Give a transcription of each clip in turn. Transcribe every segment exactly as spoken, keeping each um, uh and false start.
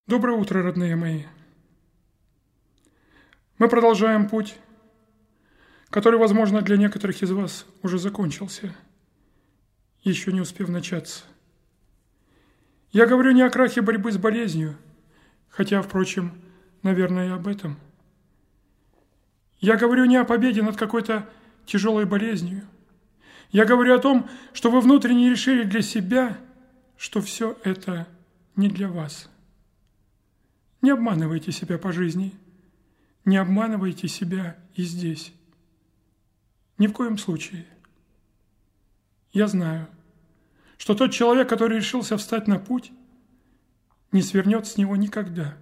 Доброе утро, родные мои. Мы продолжаем путь, который, возможно, для некоторых из вас уже закончился, еще не успев начаться. Я говорю не о крахе борьбы с болезнью, хотя, впрочем, наверное, и об этом. Я говорю не о победе над какой-то тяжелой болезнью. Я говорю о том, что вы внутренне решили для себя, что все это не для вас. Не обманывайте себя по жизни, не обманывайте себя и здесь. Ни в коем случае. Я знаю, что тот человек, который решился встать на путь, не свернет с него никогда.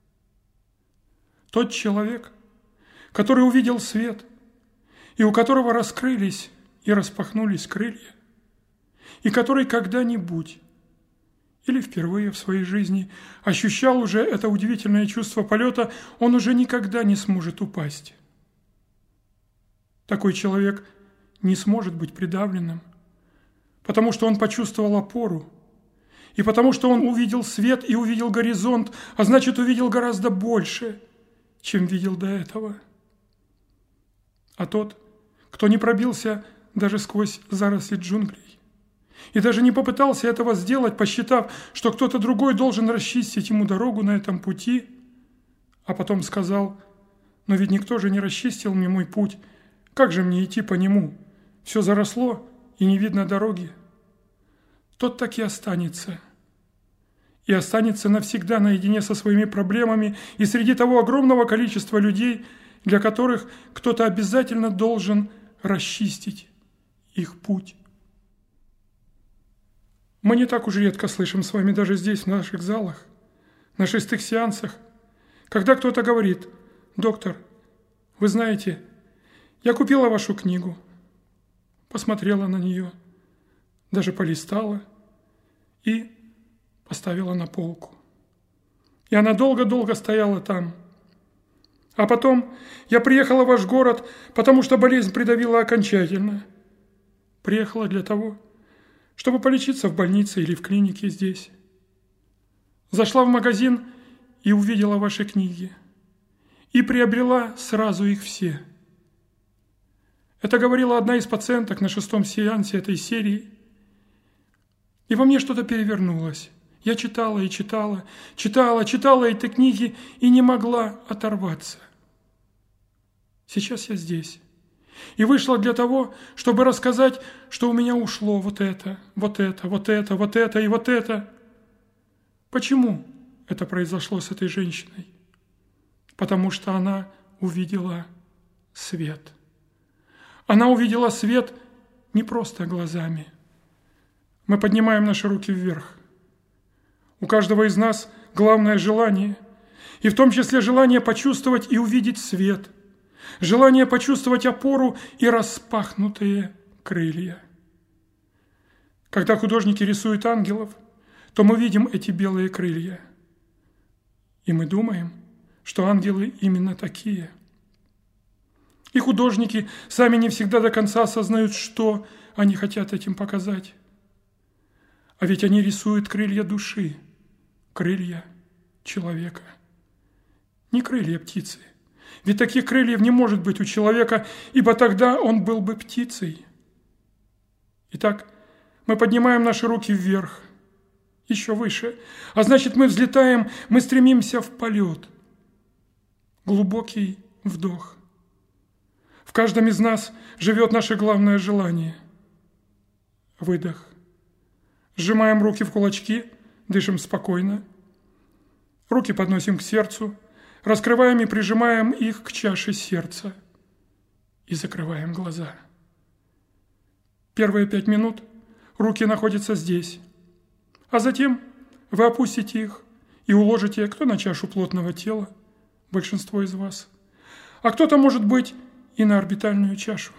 Тот человек, который увидел свет, и у которого раскрылись и распахнулись крылья, и который когда-нибудь или впервые в своей жизни ощущал уже это удивительное чувство полета, он уже никогда не сможет упасть. Такой человек не сможет быть придавленным, потому что он почувствовал опору, и потому что он увидел свет и увидел горизонт, а значит, увидел гораздо больше, чем видел до этого. А тот, кто не пробился даже сквозь заросли джунглей, и даже не попытался этого сделать, посчитав, что кто-то другой должен расчистить ему дорогу на этом пути, а потом сказал: «Но ведь никто же не расчистил мне мой путь, как же мне идти по нему? Все заросло, и не видно дороги». Тот так и останется. И останется навсегда наедине со своими проблемами и среди того огромного количества людей, для которых кто-то обязательно должен расчистить их путь. Мы не так уж редко слышим с вами даже здесь, в наших залах, на шестых сеансах, когда кто-то говорит: «Доктор, вы знаете, я купила вашу книгу, посмотрела на нее, даже полистала и поставила на полку. И она долго-долго стояла там. А потом я приехала в ваш город, потому что болезнь придавила окончательно. Приехала для того, чтобы полечиться в больнице или в клинике здесь. Зашла в магазин и увидела ваши книги. И приобрела сразу их все». Это говорила одна из пациенток на шестом сеансе этой серии. И во мне что-то перевернулось. Я читала и читала, читала, читала эти книги и не могла оторваться. Сейчас я здесь. И вышла для того, чтобы рассказать, что у меня ушло вот это, вот это, вот это, вот это и вот это. Почему это произошло с этой женщиной? Потому что она увидела свет. Она увидела свет не просто глазами. Мы поднимаем наши руки вверх. У каждого из нас главное желание, и в том числе желание почувствовать и увидеть свет, желание почувствовать опору и распахнутые крылья. Когда художники рисуют ангелов, то мы видим эти белые крылья. И мы думаем, что ангелы именно такие. И художники сами не всегда до конца осознают, что они хотят этим показать. А ведь они рисуют крылья души, крылья человека, не крылья птицы. Ведь таких крыльев не может быть у человека, ибо тогда он был бы птицей. Итак, мы поднимаем наши руки вверх, еще выше, а значит, мы взлетаем, мы стремимся в полет. Глубокий вдох. В каждом из нас живет наше главное желание. Выдох. Сжимаем руки в кулачки, дышим спокойно. Руки подносим к сердцу, раскрываем и прижимаем их к чаше сердца и закрываем глаза. Первые пять минут руки находятся здесь, а затем вы опустите их и уложите кто на чашу плотного тела, большинство из вас, а кто-то, может быть, и на орбитальную чашу.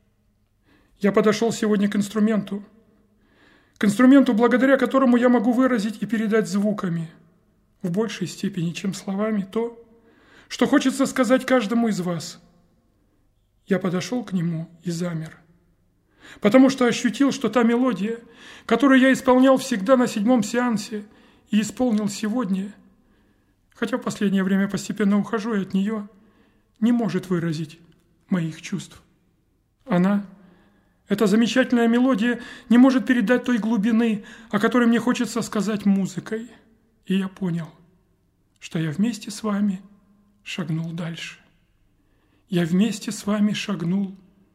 Я подошел сегодня к инструменту, к инструменту, благодаря которому я могу выразить и передать звуками в большей степени, чем словами, то, что хочется сказать каждому из вас. Я подошел к нему и замер, потому что ощутил, что та мелодия, которую я исполнял всегда на седьмом сеансе и исполнил сегодня, хотя в последнее время постепенно ухожу и от нее, не может выразить моих чувств. Она, эта замечательная мелодия, не может передать той глубины, о которой мне хочется сказать музыкой. И я понял, что я вместе с вами шагнул дальше. Я вместе с вами шагнул